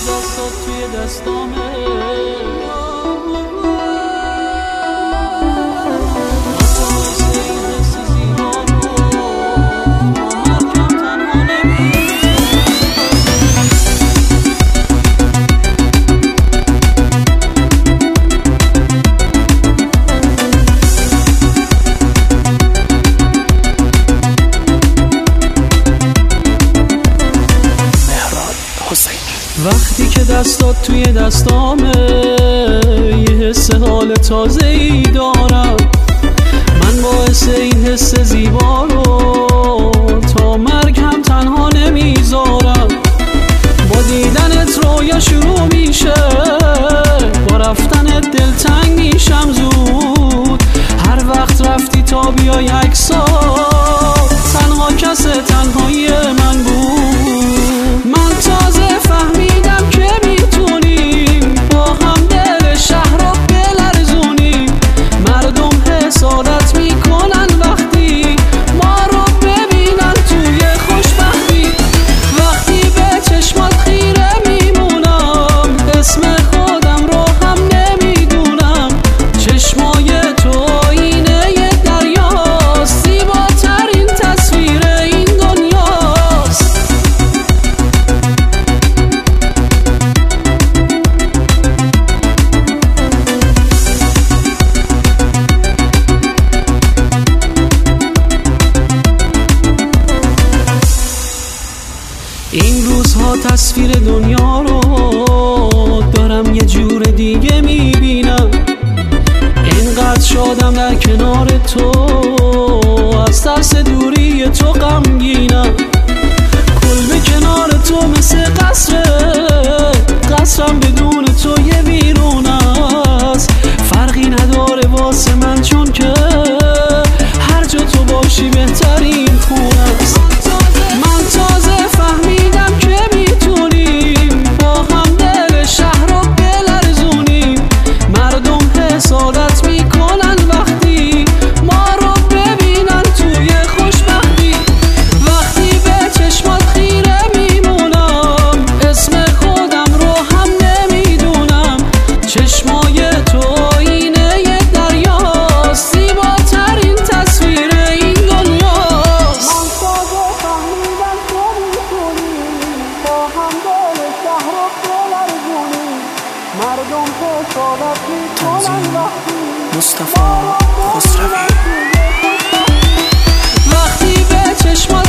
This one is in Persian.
دستات توی دستامه وقتی که دستات توی دستامه یه حس حال تازه‌ای دارم من باعث این حس زیبا رو تا مرگ هم تنها نمیذارم با دیدنت رویا شروع میشه با رفتنت دلتنگ میشم زود هر وقت رفتی تا بیای عکسات تنها کس تنهایی من بود من تازه فهمیدم که میتونیم با هم دل شهر رو بلرزونیم مردم حسادت میکنن وقتی ما رو ببینن توی خوشبختی وقتی به چشمات خیره میمونم اسم خودم رو هم نمیدونم چشمای تو آینه دریاست زیباترین تصویر این دنیاست این روزها تصویر دنیا رو دارم یه جور دیگه میبینم اینقدر شادم در کنار تو از ترس دوری تو غمگینم کلبه کنار تو مثل قصرم بدون تو یه ویرون است فرقی نداره واسه من چون که هر جا تو باشی بهترین خونه است من تازه فهمیدم که میتونیم با هم دل شهر رو بلرزونیم مردم حسادت میکنن وقتی ما رو ببینن توی خوشبختی وقتی به چشمات خیره میمونم اسم خودم رو هم نمیدونم چشمای تو آینه دریاست زیباترین تصویر این دنیاست من تازه فهمیدم که میتونیم با هم دل شهر رو بلرزونیم مردم حسادت میکنن وقتی مصطفی خسروی وقتی به چشمات